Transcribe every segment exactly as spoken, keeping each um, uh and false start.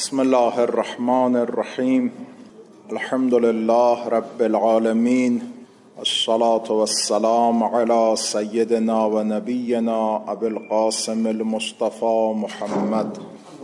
بسم الله الرحمن الرحیم. الحمد لله رب العالمین، الصلاة والسلام علی سیدنا و نبینا ابی القاسم المصطفى محمد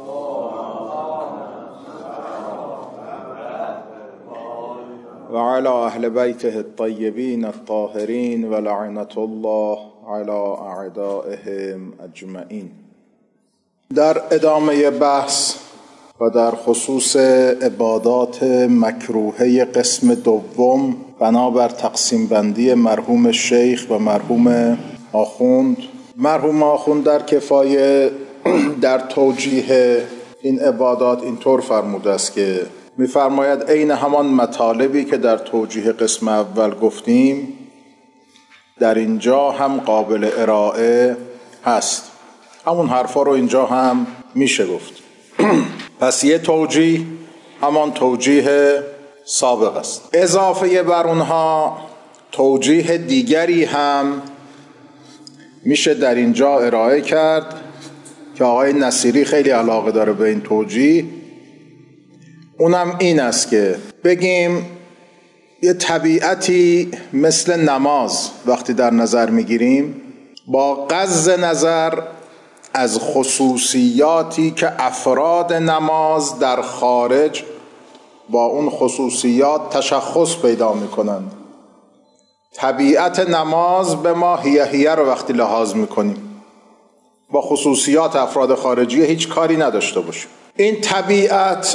و علی اهل بیته الطیبین الطاهرین و لعنة الله علی اعدائهم اجمعین. در ادامه بحث و در خصوص عبادات مکروهه قسم دوم بنابر تقسیم بندی مرحوم شیخ و مرحوم آخوند، مرحوم آخوند در کفایه در توجیه این عبادات اینطور فرموده است که می‌فرماید عین همان مطالبی که در توجیه قسم اول گفتیم در اینجا هم قابل ارائه هست. همون حرفا رو اینجا هم میشه گفت. پس یه توجیه همان توجیه سابق است. اضافه بر اونها توجیه دیگری هم میشه در اینجا ارائه کرد که آقای نصیری خیلی علاقه داره به این توجیه. اونم این است که بگیم یه طبیعتی مثل نماز وقتی در نظر میگیریم، با غض نظر از خصوصیاتی که افراد نماز در خارج با اون خصوصیات تشخص پیدا میکنند، طبیعت نماز به ما هیه هیه رو وقتی لحاظ میکنیم با خصوصیات افراد خارجی هیچ کاری نداشته باشیم، این طبیعت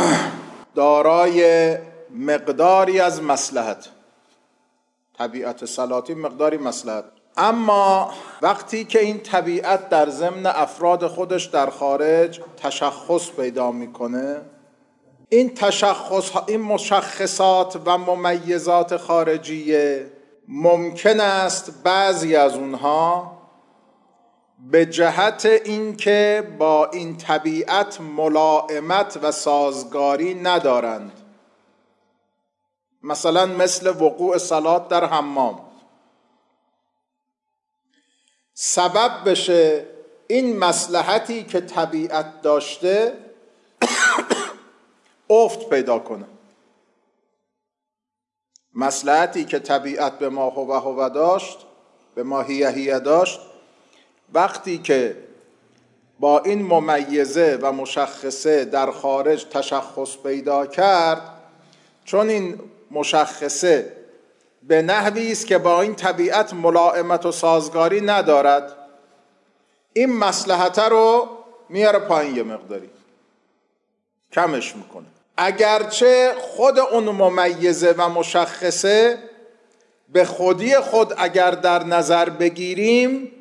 دارای مقداری از مصلحت، طبیعت صلاتی مقداری مصلحت. اما وقتی که این طبیعت در ضمن افراد خودش در خارج تشخص پیدا میکنه، این تشخص این مشخصات و ممیزات خارجیه ممکن است بعضی از اونها به جهت اینکه با این طبیعت ملائمت و سازگاری ندارند، مثلا مثل وقوع صلات در حمام، سبب بشه این مصلحتی که طبیعت داشته افت پیدا کنه. مصلحتی که طبیعت به ما هو هو داشت، به ما هیه هیه داشت، وقتی که با این ممیزه و مشخصه در خارج تشخص پیدا کرد، چون این مشخصه به نحوی است که با این طبیعت ملائمت و سازگاری ندارد، این مصلحت رو میاره پایین، یه مقداری کمش میکنه. اگرچه خود اون ممیزه و مشخصه به خودی خود اگر در نظر بگیریم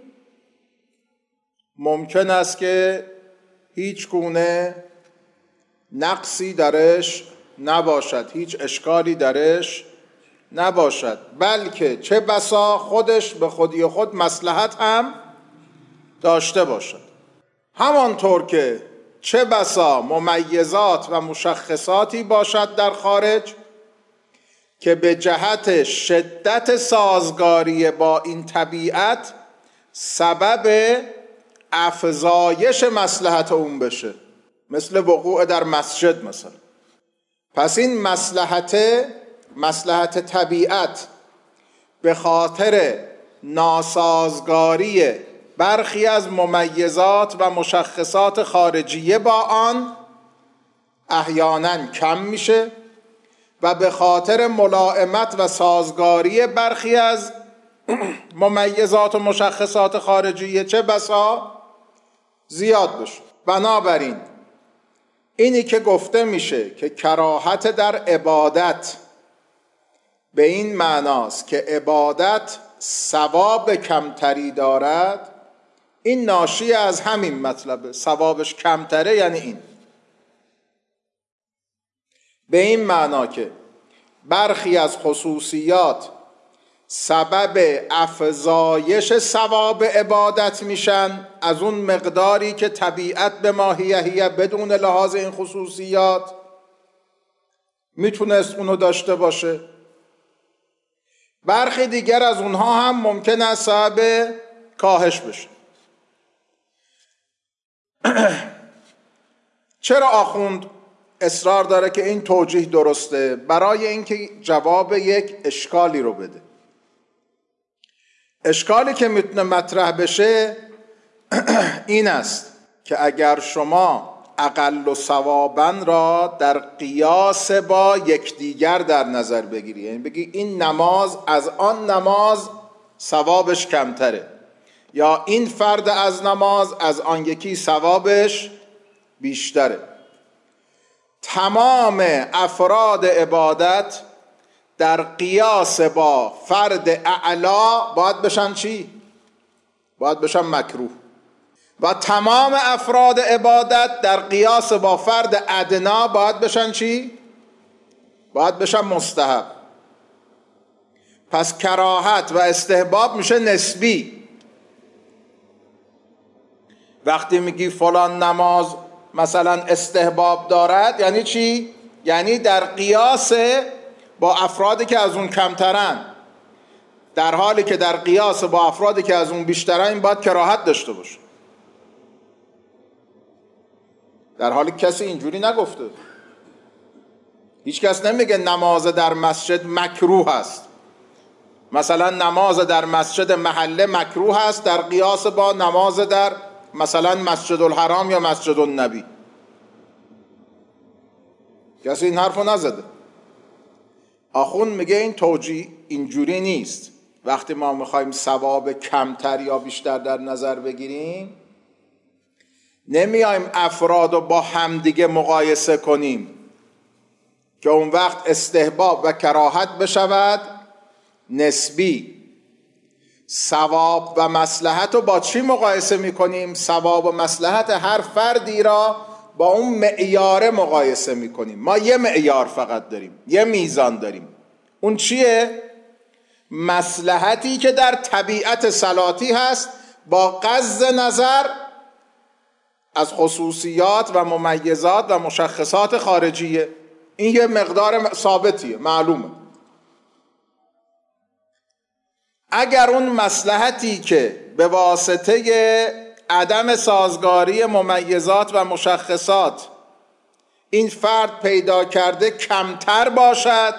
ممکن است که هیچ گونه نقصی درش نباشد، هیچ اشکالی درش نباشد، بلکه چه بسا خودش به خودی خود مصلحت هم داشته باشد. همانطور که چه بسا ممیزات و مشخصاتی باشد در خارج که به جهت شدت سازگاری با این طبیعت سبب افزایش مصلحت اون بشه، مثل وقوع در مسجد مثلا. پس این مصلحت مصلحت طبیعت به خاطر ناسازگاری برخی از ممیزات و مشخصات خارجیه با آن احیانا کم میشه و به خاطر ملائمت و سازگاری برخی از ممیزات و مشخصات خارجیه چه بسا زیاد بشه. بنابراین اینی که گفته میشه که کراهت در عبادت به این معناست که عبادت ثواب کمتری دارد، این ناشی از همین مطلبه. ثوابش کمتره یعنی این، به این معنا که برخی از خصوصیات سبب افزایش ثواب عبادت میشن از اون مقداری که طبیعت به ما هیه هیه بدون لحاظ این خصوصیات میتونست اونو داشته باشه. برخی دیگر از اونها هم ممکن است سبب کاهش بشه. چرا آخوند اصرار داره که این توجیه درسته؟ برای اینکه جواب یک اشکالی رو بده. اشکالی که میتونه مطرح بشه این است که اگر شما اقل و ثواباً را در قیاس با یکدیگر در نظر بگیری، یعنی بگی این نماز از آن نماز ثوابش کمتره، یا این فرد از نماز از آن یکی ثوابش بیشتره، تمام افراد عبادت در قیاس با فرد اعلا باید بشن چی؟ باید بشن مکروه. و تمام افراد عبادت در قیاس با فرد ادنا باید بشن چی؟ باید بشن مستحب. پس کراهت و استحباب میشه نسبی. وقتی میگی فلان نماز مثلا استحباب دارد یعنی چی؟ یعنی در قیاس با افرادی که از اون کمترن، در حالی که در قیاس با افرادی که از اون بیشترن این باید کراهت داشته باشه، در حالی کسی اینجوری نگفته. هیچ کس نمیگه نماز در مسجد مکروه است. مثلا نماز در مسجد محله مکروه است در قیاس با نماز در مثلا مسجد الحرام یا مسجد النبی. کسی این حرفو نزده. آخوند میگه این توجیه اینجوری نیست. وقتی ما میخوایم ثواب کمتر یا بیشتر در نظر بگیریم، نمیایم افراد رو با همدیگه مقایسه کنیم که اون وقت استحباب و کراهت بشود نسبی. ثواب و مصلحت رو با چی مقایسه میکنیم؟ ثواب و مصلحت هر فردی را با اون معیار مقایسه میکنیم. ما یه معیار فقط داریم، یه میزان داریم. اون چیه؟ مصلحتی که در طبیعت صلاتی هست با غض نظر از خصوصیات و ممیزات و مشخصات خارجیه. این یه مقدار ثابتیه، معلومه. اگر اون مصلحتی که به واسطه عدم سازگاری ممیزات و مشخصات این فرد پیدا کرده کمتر باشد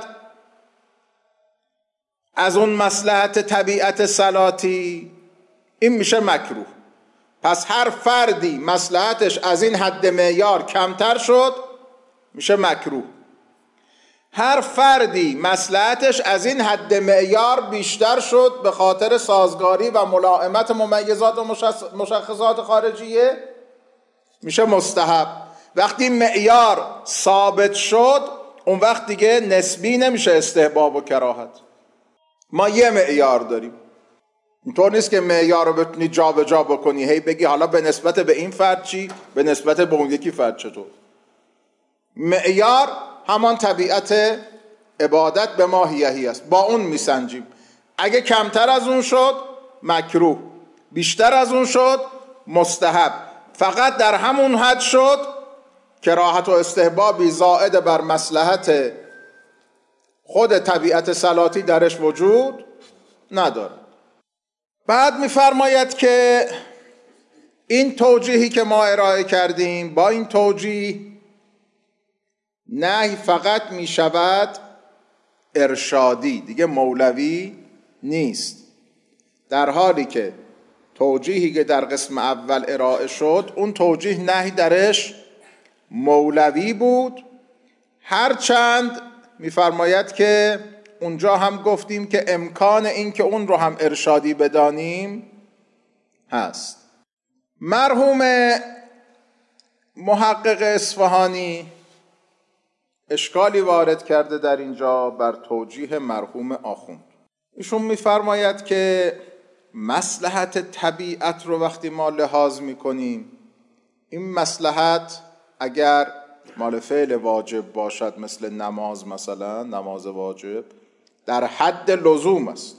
از اون مصلحت طبیعت صلاتی، این میشه مکروه. پس هر فردی مصلحتش از این حد معیار کمتر شد میشه مکروه. هر فردی مصلحتش از این حد معیار بیشتر شد به خاطر سازگاری و ملائمت ممیزات و مشخصات خارجیه میشه مستحب. وقتی معیار ثابت شد اون وقت دیگه نسبی نمیشه استحباب و کراهت. ما یه معیار داریم. اینطور نیست که معیار رو بتونی جا به جا بکنی، هی بگی حالا به نسبت به این فرد چی، به نسبت به اون یکی فرد چطور. معیار همان طبیعت عبادت به ماهیهی است، با اون میسنجیم. اگه کمتر از اون شد مکروه، بیشتر از اون شد مستحب، فقط در همون حد شد کراهت و استحبابی زائد بر مصلحت خود طبیعت صلاتی درش وجود نداره. بعد میفرماید که این توجیهی که ما ارائه کردیم، با این توجیه نهی فقط می شود ارشادی، دیگه مولوی نیست، در حالی که توجیهی که در قسم اول ارائه شد اون توجیه نهی درش مولوی بود. هرچند میفرماید که اونجا هم گفتیم که امکان این که اون رو هم ارشادی بدانیم هست. مرحوم محقق اصفهانی اشکالی وارد کرده در اینجا بر توجیه مرحوم آخوند. ایشون میفرماید که مصلحت طبیعت رو وقتی ما لحاظ میکنیم، این مصلحت اگر مال فعل واجب باشد مثل نماز، مثلا نماز واجب در حد لزوم است.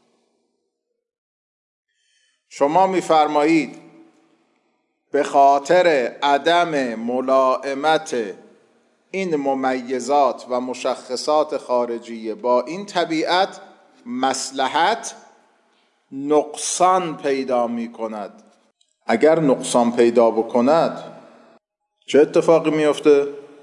شما میفرمایید به خاطر عدم ملائمت این ممیزات و مشخصات خارجیه با این طبیعت مصلحت نقصان پیدا می کند. اگر نقصان پیدا بکند چه اتفاقی میفته؟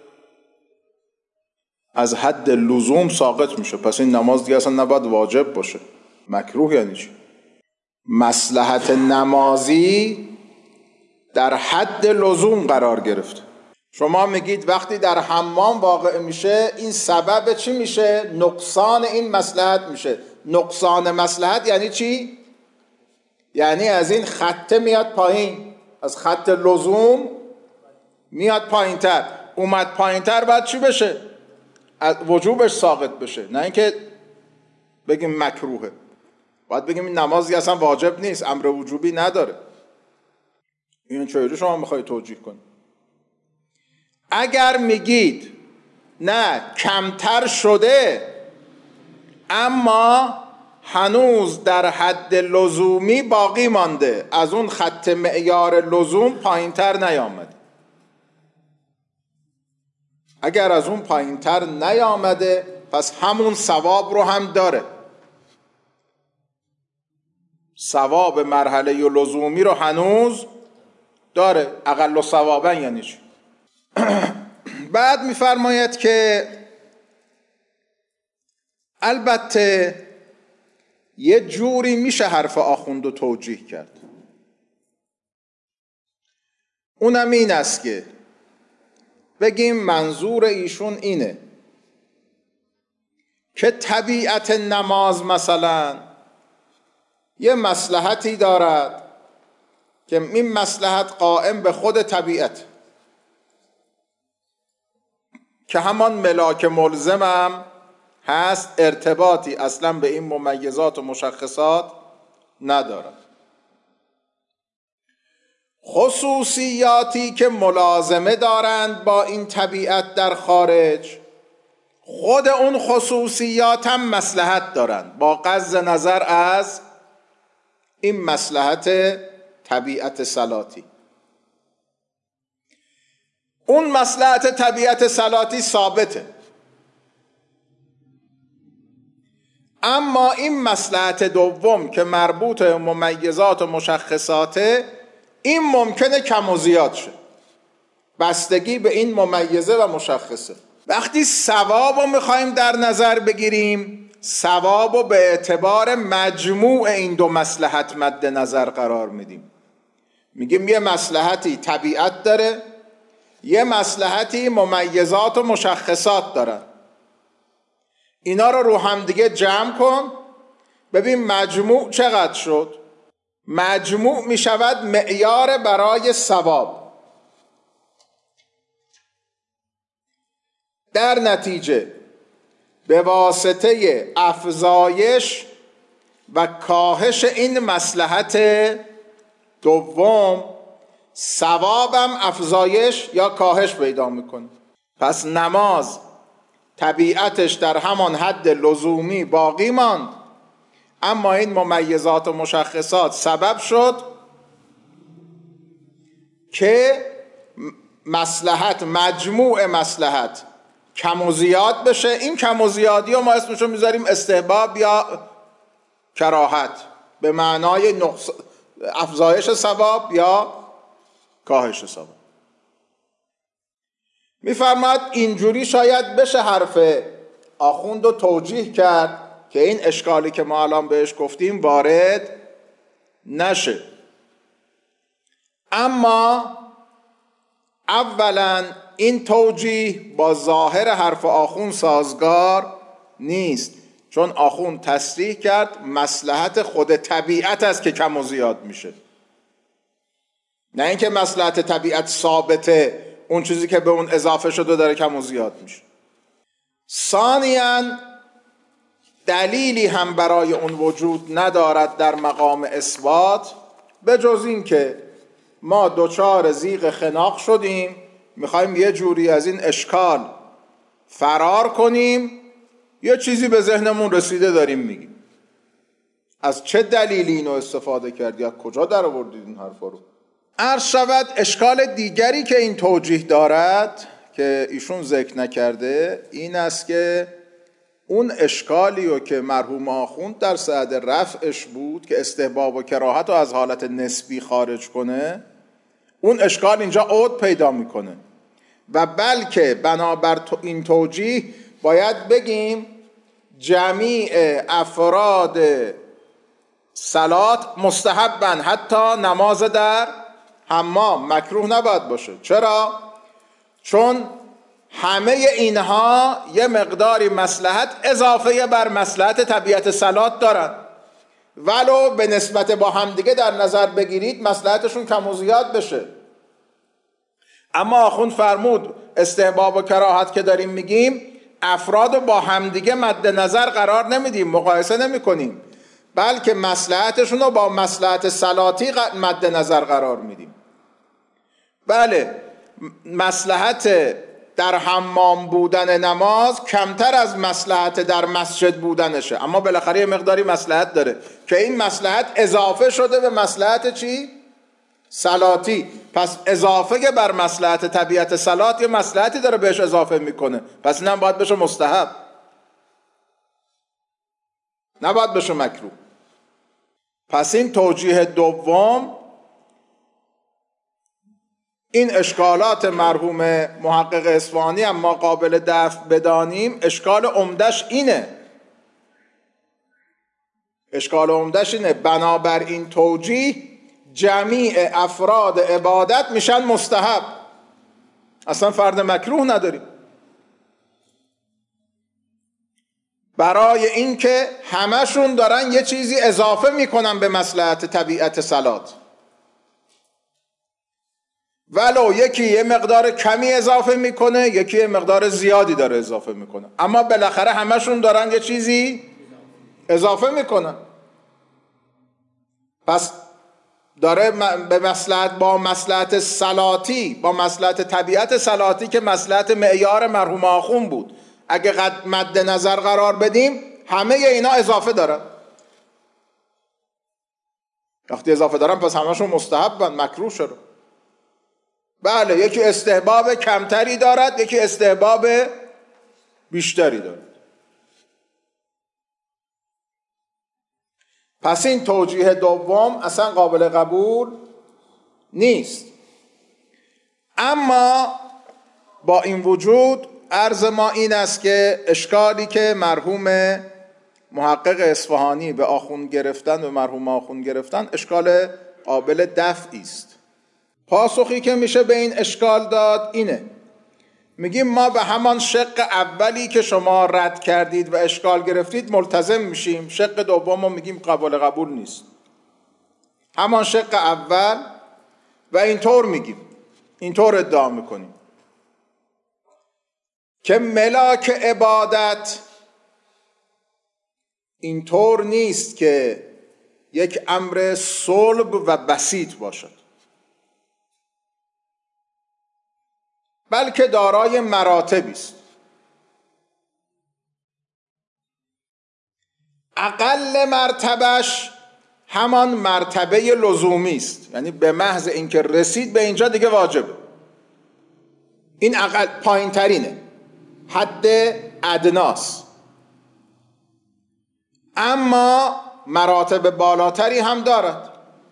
از حد لزوم ساقط میشه. پس این نماز دیگه اصلا نباید واجب باشه. مکروه یعنی چی؟ مصلحت نمازی در حد لزوم قرار گرفته. شما میگید وقتی در حمام واقع میشه این سبب چی میشه؟ نقصان این مصلحت میشه. نقصان مصلحت یعنی چی؟ یعنی از این خطه میاد پایین، از خط لزوم میاد پایین تر. اومد پایین تر باید چی بشه؟ از وجوبش ساقط بشه، نه اینکه بگیم مکروهه. باید بگیم این نمازی اصلا واجب نیست، امر وجوبی نداره. این چجوری شما میخوای توجیه کنید؟ اگر میگید نه کمتر شده اما هنوز در حد لزومی باقی مانده، از اون خط معیار لزوم پایینتر نیامده، اگر از اون پایینتر نیامده پس همون ثواب رو هم داره. ثواب مرحله لزومی رو هنوز داره. اقل ثوابا یعنی چی؟ بعد میفرماید که البته یه جوری میشه حرف آخوند رو توجیه کرد، اونم این است که بگیم منظور ایشون اینه که طبیعت نماز مثلا یه مصلحتی دارد که این مصلحت قائم به خود طبیعت، که همان ملاک ملزمم هست، ارتباطی اصلا به این ممیزات و مشخصات ندارد. خصوصیاتی که ملازمه دارند با این طبیعت در خارج، خود اون خصوصیات هم مصلحت دارند با غض نظر از این مصلحت طبیعت صلاتی. اون مصلحت طبیعت صلاتی ثابته، اما این مصلحت دوم که مربوط به ممیزات و مشخصاته، این ممکنه کم و زیاد شه، بستگی به این ممیزه و مشخصه. وقتی ثواب رو میخوایم در نظر بگیریم، ثواب رو به اعتبار مجموع این دو مصلحت مد نظر قرار میدیم. میگیم یه مصلحتی طبیعت داره، یه مصلحتی ممیزات و مشخصات داره، اینا رو رو هم دیگه جمع کن ببین مجموع چقدر شد. مجموع می شود معیار برای ثواب. در نتیجه به واسطه افزایش و کاهش این مصلحت دوم، ثوابم افزایش یا کاهش پیدا میکنه. پس نماز طبیعتش در همان حد لزومی باقی ماند، اما این ممیزات و مشخصات سبب شد که مصلحت، مجموع مصلحت کم و زیاد بشه. این کم و زیادی رو ما اسمشو میذاریم استحباب یا کراهت، به معنای نقص... افزایش ثواب یا کاهش ثواب. میفرماد اینجوری شاید بشه حرف آخوند رو توجیه کرد که این اشکالی که ما الان بهش گفتیم وارد نشه. اما اولا این توجیه با ظاهر حرف آخوند سازگار نیست، چون آخوند تصریح کرد مصلحت خود طبیعت است که کم و زیاد میشه، نه اینکه مصلحت طبیعت ثابته، اون چیزی که به اون اضافه شده داره کم و زیاد میشه. ثانیاً دلیلی هم برای اون وجود ندارد در مقام اثبات، به جز این که ما دوچار زیغ خناق شدیم، میخوایم یه جوری از این اشکال فرار کنیم، یه چیزی به ذهنمون رسیده داریم میگیم. از چه دلیلی اینو استفاده کرد یا کجا در آوردید این حرفا رو؟ عرض شود اشکال دیگری که این توجیه دارد که ایشون ذکر نکرده این است که اون اشکالی رو که مرحوم آخوند در صدد رفعش بود که استحباب و کراهت رو از حالت نسبی خارج کنه، اون اشکال اینجا عود پیدا میکنه. و بلکه بنابر این توجیه باید بگیم جمیع افراد صلات مستحبن، حتی نماز در حمام مکروه نباید باشه. چرا؟ چون همه اینها یه مقداری مصلحت اضافه بر مصلحت طبیعت صلات دارن، ولو به نسبت با همدیگه در نظر بگیرید مصلحتشون کم و زیاد بشه. اما آخوند فرمود استحباب و کراهت که داریم میگیم افراد رو با همدیگه مد نظر قرار نمیدیم، مقایسه نمی کنیم، بلکه مصلحتشون رو با مصلحت صلاتی مد نظر قرار میدیم. بله، مصلحت در حمام بودن نماز کمتر از مصلحت در مسجد بودنشه، اما بالاخره یه مقداری مصلحت داره که این مصلحت اضافه شده به مصلحت چی؟ صلاتی. پس اضافه بر مصلحت طبیعت صلات یه مصلحتی داره بهش اضافه میکنه، پس اینم باید بشه مستحب، نباید بشه مکروه. پس این توجیه دوم، این اشکالات مرحوم محقق اصفهانی اما قابل دفع بدانیم، اشکال عمدش اینه اشکال عمدش اینه بنابر این توجیه جمیع افراد عبادت میشن مستحب، اصلا فرد مکروه نداریم، برای اینکه همشون دارن یه چیزی اضافه میکنن به مصلحت طبیعت صلات، ولو یکی یه مقدار کمی اضافه میکنه، یکی یه مقدار زیادی داره اضافه میکنه، اما بالاخره همشون دارن یه چیزی اضافه میکنن. پس داره به مصلحت با مصلحت صلاتی، با مصلحت طبیعت صلاتی که مصلحت معیار مرحوم آخوند بود، اگه قد مد نظر قرار بدیم همه اینا اضافه دارن. وقتی اضافه دارن پس همشون مستحبن، مکروه شده. بله، یکی استحباب کمتری دارد، یکی استحباب بیشتری دارد. پس این توجیه دوم اصلا قابل قبول نیست. اما با این وجود عرض ما این است که اشکالی که مرحوم محقق اصفهانی به آخوند گرفتن و مرحوم آخوند گرفتن اشکال قابل دفعی است. پاسخی که میشه به این اشکال داد اینه، میگیم ما به همان شق اولی که شما رد کردید و اشکال گرفتید ملتزم میشیم، شق دوم رو میگیم قابل قبول نیست. همان شق اول و اینطور میگیم، اینطور ادعا میکنیم که ملاک عبادت اینطور نیست که یک امر صلب و بسیط باشد، بلکه دارای مراتبی است. اقل مرتبهش همان مرتبه لزومی است، یعنی به محض اینکه رسید به اینجا دیگه واجبه. این اقل، پایین ترینه، حد ادناست. اما مراتب بالاتری هم دارد.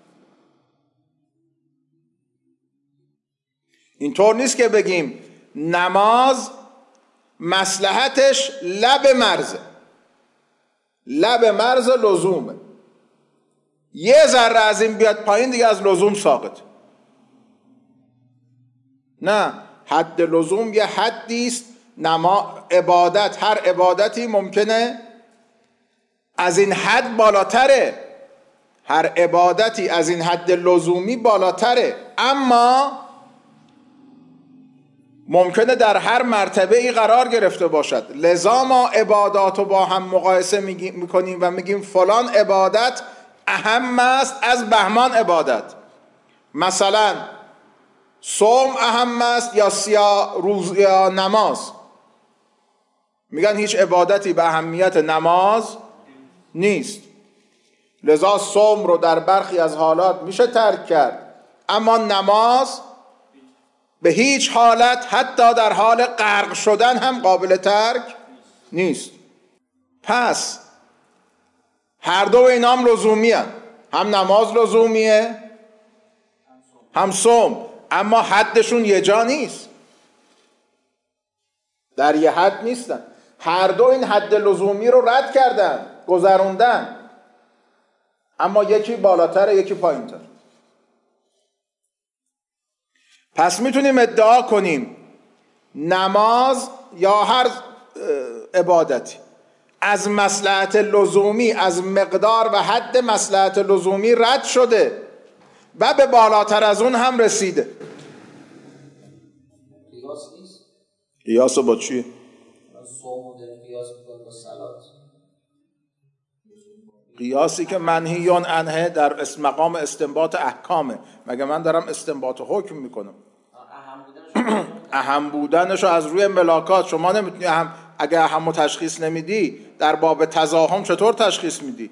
اینطور نیست که بگیم نماز مصلحتش لب مرزه، لب مرز لزومه، یه ذره از این بیاد پایین دیگه از لزوم ساقط. نه، حد لزوم یه حدی است. نما عبادت، هر عبادتی ممکنه از این حد بالاتره، هر عبادتی از این حد لزومی بالاتره، اما ممکنه در هر مرتبه ای قرار گرفته باشد. لذا ما عبادات رو با هم مقایسه میکنیم و میگیم فلان عبادت اهم است از بهمان عبادت. مثلا صوم اهم است یا سیا روز یا نماز؟ میگن هیچ عبادتی به اهمیت نماز نیست، لذا صوم رو در برخی از حالات میشه ترک کرد، اما نماز به هیچ حالت، حتی در حال غرق شدن هم قابل ترک نیست. پس هر دو اینا هم لزومی هست، هم نماز لزومیه هم صوم، اما حدشون یه جا نیست. در یه حد نیستن. هر دو این حد لزومی رو رد کردن، گذروندن، اما یکی بالاتره یکی پایین‌تر. پس میتونیم ادعا کنیم نماز یا هر عبادتی از مصلحت لزومی، از مقدار و حد مصلحت لزومی رد شده و به بالاتر از اون هم رسیده. قیاس نیست؟ قیاس با چیه؟ صوم داریم قیاس می‌کنیم با صلات. قیاسی که منهیون عنه در مقام استنباط احکامه. مگه من دارم استنباط حکم میکنم؟ اهم بودنشو از روی ملاکات. شما نمیتونی اهم، اگه اهمو تشخیص نمیدی در باب تزاحم چطور تشخیص میدی؟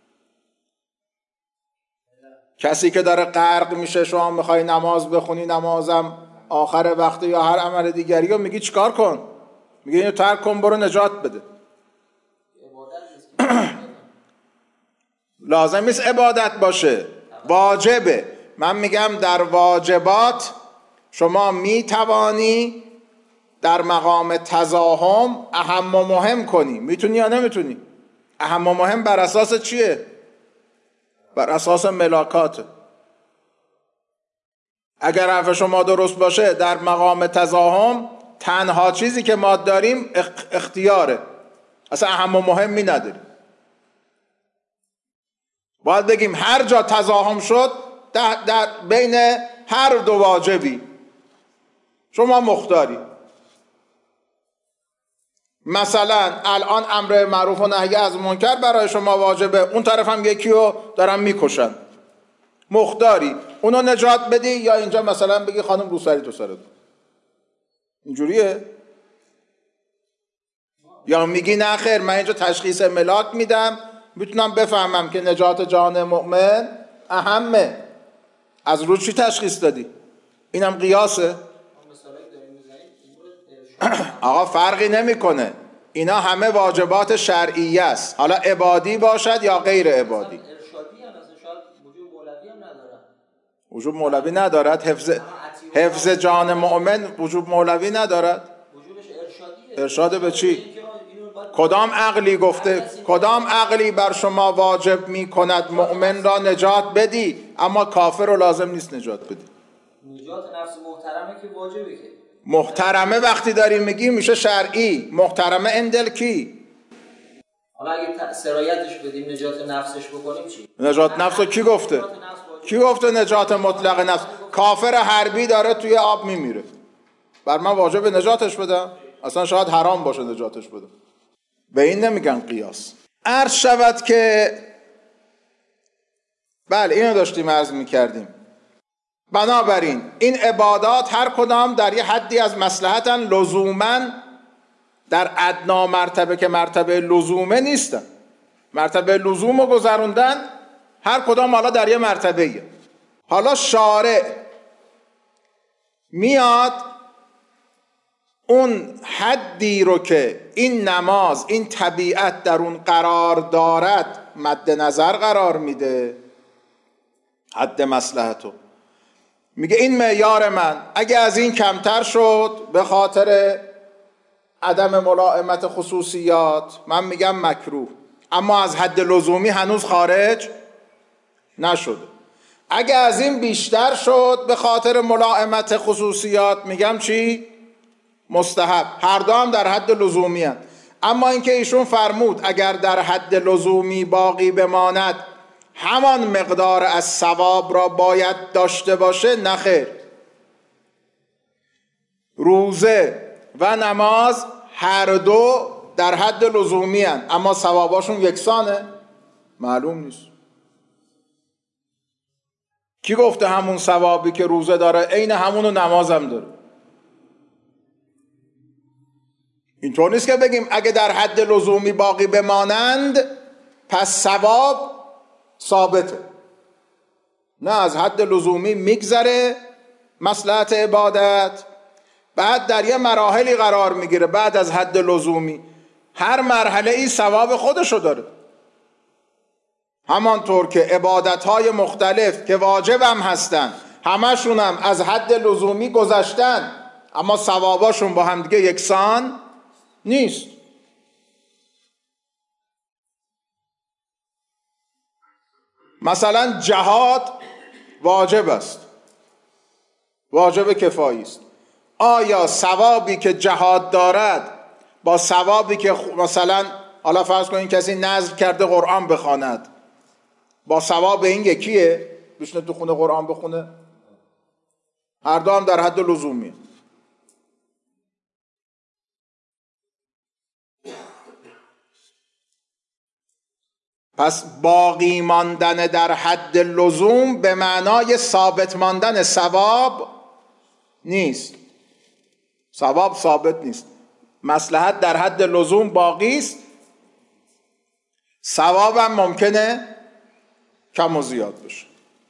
کسی که داره غرق میشه شما میخوای نماز بخونی، نمازم آخر وقت یا هر عمل دیگری رو میگی چیکار کن؟ میگه اینو ترک کن برو نجات بده. لازم نیست عبادت باشه، واجبه. من میگم در واجبات شما میتوانی در مقام تزاحم اهم و مهم کنی. میتونی یا نمیتونی؟ اهم و مهم بر اساس چیه؟ بر اساس ملاکات. اگر حرف شما درست باشه در مقام تزاحم تنها چیزی که ما داریم اختیاره، اصلا اهم و مهمی نداریم. باید بگیم هر جا تزاحم شد در, در بین هر دو واجبی شما مختاری. مثلا الان امر معروف و نهی از منکر برای شما واجبه، اون طرف هم یکی رو دارن میکشن، مختاری اونو نجات بدی یا اینجا مثلا بگی خانم روسری تو سرت. اینجوریه؟ یا میگی نه خیر من اینجا تشخیص ملاک میدم، میتونم بفهمم که نجات جان مؤمن اهمه. از رو چی تشخیص دادی؟ اینم قیاسه؟ آقا فرقی نمیکنه، اینا همه واجبات شرعیه است، حالا عبادی باشد یا غیر عبادی. ارشادی هم مثلا شاید وجوب مولوی هم ندارد. وجوب مولوی ندارد. حفظ حفظ جان مؤمن وجوب مولوی ندارد. وجوبش ارشادیه. ارشاد به چی؟ کدام عقلی گفته کدام عقلی بر شما واجب می کند مؤمن را نجات بدی اما کافر رو لازم نیست نجات بدی؟ نجات نفس محترمه که واجبه. که محترمه وقتی داریم میگیم میشه شرعی. محترمه اندل کی؟ حالا اگه سرایتش بدیم نجات نفسش بکنیم چی؟ نجات نفس رو کی گفته؟ کی گفته نجات مطلق نفس؟ کافر حربی داره توی آب میمیره، بر من واجب نجاتش بدم؟ اصلا شاید حرام باشه نجاتش بدم. به این نمیگن قیاس. عرض شود که بله اینو داشتیم عرض میکردیم. بنابراین این عبادات هر کدام در یه حدی از مصلحتن، لزوماً در ادنا مرتبه که مرتبه لزومه نیستن. مرتبه لزوم رو گذروندن، هر کدام حالا در یه مرتبه. حالا شارع میاد اون حدی رو که این نماز این طبیعت در اون قرار دارد مد نظر قرار میده، حد مصلحتو. میگه این معیار من اگه از این کمتر شد به خاطر عدم ملائمت خصوصیات من میگم مکروه، اما از حد لزومی هنوز خارج نشد. اگه از این بیشتر شد به خاطر ملائمت خصوصیات میگم چی؟ مستحب. هر دو هم در حد لزومی هست. اما اینکه ایشون فرمود اگر در حد لزومی باقی بماند همان مقدار از ثواب را باید داشته باشه، نخیر. روزه و نماز هر دو در حد لزومی هست، اما ثواباشون یکسانه؟ معلوم نیست. کی گفته همون ثوابی که روزه داره عین همونو نماز هم داره؟ اینطور نیست که بگیم اگه در حد لزومی باقی بمانند پس ثواب ثابته. نه، از حد لزومی میگذره مصلحت عبادت، بعد در یه مراحلی قرار میگیره بعد از حد لزومی، هر مرحله ای ثواب خودشو داره. همانطور که عبادتهای مختلف که واجب هم هستن همشون هم از حد لزومی گذشتن اما ثواباشون با هم دیگه یکسان نیست. مثلا جهاد واجب است، واجب کفایی است. آیا ثوابی که جهاد دارد با ثوابی که مثلا حالا فرض کنید کسی نذر کرده قرآن بخواند، با ثواب این یکیه؟ بشینه تو خونه قرآن بخونه؟ هر دو هم در حد لزومیه. پس باقی ماندن در حد لزوم به معنای ثابت ماندن ثواب نیست. ثواب ثابت نیست، مصلحت در حد لزوم باقی است، ثواب هم ممکنه کم و زیاد بشه.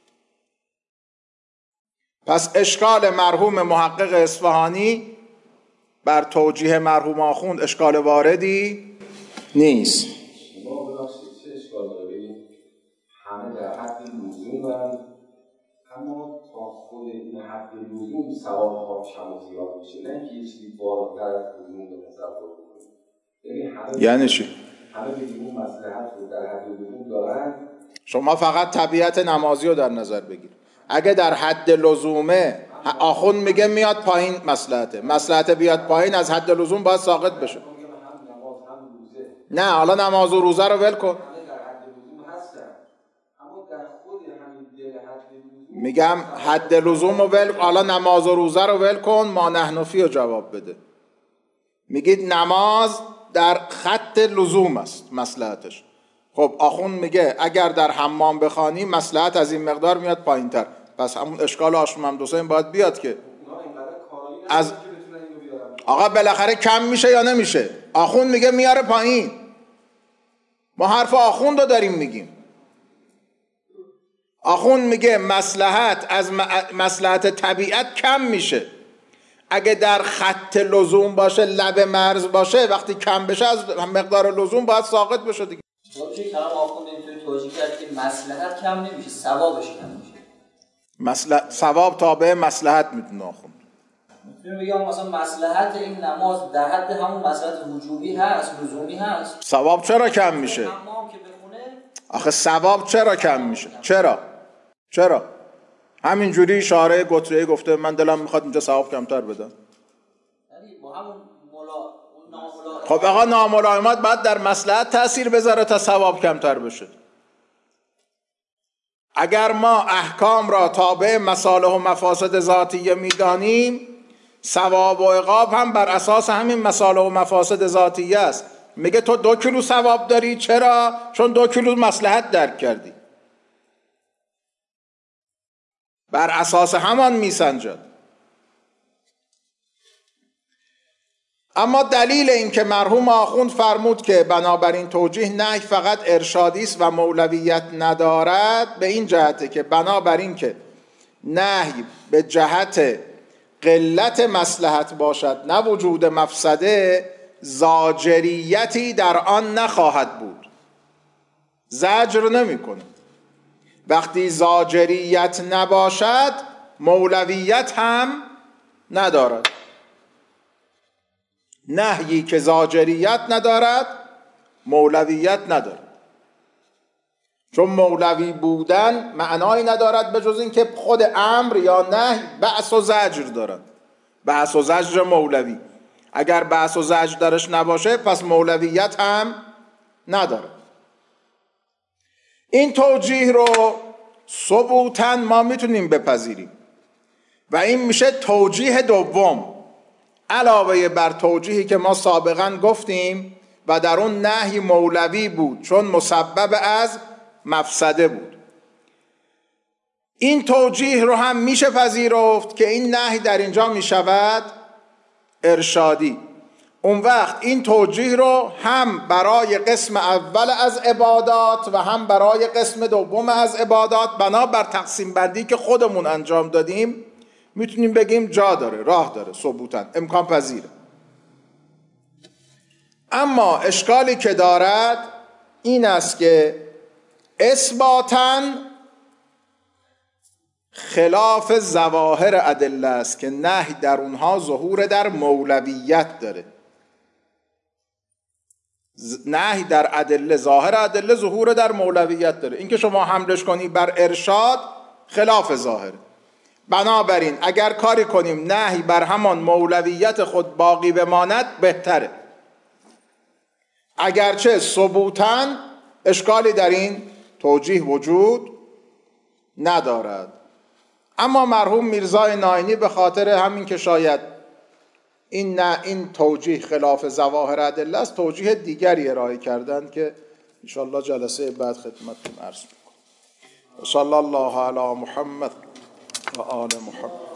پس اشکال مرحوم محقق اصفهانی بر توجیه مرحوم آخوند اشکال واردی نیست. ما ببخشید چه اشکال داره بگیم همه در حد لزوم هم، اما تا خود این حد لزوم ثواب ها کم و زیاد میشه، نه اینکه یه چیزی بالاتر از لزوم رو تصور کنیم. یعنی همه یعنی چی؟ همه بگیم اون مصلحت رو در حد لزوم دارن. شما فقط طبیعت نمازی رو در نظر بگیر. اگه در حد لزومه، آخوند میگه میاد پایین مصلحته، مصلحت بیاد پایین از حد لزوم باید ساقط بشه. نه حالا نماز و روزه رو ول کن. میگم حد لزوم رو ول، حالا نماز و روزه رو ول کن، ما نحنفی رو جواب بده. میگید نماز در خط لزوم است مصلحتش. خب آخوند میگه اگر در حمام بخوانی مصلحت از این مقدار میاد پایین تر، پس همون اشکال هاشم حسین باید بیاد که از آقا بالاخره کم میشه یا نمیشه. آخوند میگه میاره پایین، ما حرف آخوند رو داریم میگیم. آخوند میگه مصلحت از مصلحت طبیعت کم میشه، اگه در خط لزوم باشه، لب مرز باشه، وقتی کم بشه از مقدار لزوم باید ساقط بشه دیگه. چه کلام آخوند اینطوری توجیه کرد که مصلحت کم نمیشه، ثوابش کم میشه. مصلحت ثواب تابع مصلحت میتونه آخوند. میتونه بگم مثلا مصلحت این نماز در حد همون مصلحت وجوبی هست، لزومی هست. ثواب چرا کم میشه؟ حمام که بخونه آخه ثواب چرا کم میشه؟ چرا؟ چرا؟ همینجوری شارع گتره گفته من دلم میخواد اینجا ثواب کمتر بدم. یعنی با همون ملا ناملا خب آقا ناملایمات باید در مصلحت تأثیر بذاره تا ثواب کمتر بشه. اگر ما احکام را تابع مصالح و مفاسد ذاتیه میدانیم، ثواب و عقاب هم بر اساس همین مصالح و مفاسد ذاتیه است. میگه تو دو کیلو ثواب داری، چرا؟ چون دو کیلو مصلحت درک کردی. بر اساس همان میسنجد. اما دلیل این که مرحوم آخوند فرمود که بنابراین توجیه نهی فقط ارشادی است و مولویت ندارد، به این جهته که بنابراین که نهی به جهت قلت مصلحت باشد نه وجود مفسده، زاجریتی در آن نخواهد بود. زجر نمی کنه. وقتی زاجریت نباشد مولویت هم ندارد. نهیی که زاجریت ندارد مولویت ندارد، چون مولوی بودن معنایی ندارد به جز این که خود امر یا نهی بعث و زجر دارد. بعث و زجر مولوی، اگر بعث و زجر درش نباشه پس مولویت هم ندارد. این توجیه رو ثبوتاً ما میتونیم بپذیریم و این میشه توجیه دوم علاوه بر توجیهی که ما سابقاً گفتیم و در اون نهی مولوی بود چون مسبب از مفسده بود. این توجیه رو هم میشه پذیرفت که این نهی در اینجا میشود ارشادی. اون وقت این توجیه رو هم برای قسم اول از عبادات و هم برای قسم دوم از عبادات بنابر تقسیم بندی که خودمون انجام دادیم میتونیم بگیم جا داره، راه داره، ثبوتاً امکان پذیره. اما اشکالی که دارد این است که اثباتاً خلاف ظواهر ادله است که نهی در اونها ظهور در مولویت داره. نهی در ادله، ظاهر ادله ظهور در مولویت داره. اینکه شما حملش کنی بر ارشاد خلاف ظاهره. بنابراین اگر کاری کنیم نهی بر همان مولویت خود باقی بماند بهتره، اگرچه ثبوتاً اشکالی در این توجیه وجود ندارد. اما مرحوم میرزا ناینی به خاطر همین که شاید این نه این توجیه خلاف ظواهر ادله است، توجیه دیگری ارائه کردند که ان شاء الله جلسه بعد خدمتتون عرض می‌کنم. صلی الله علی محمد و آل محمد.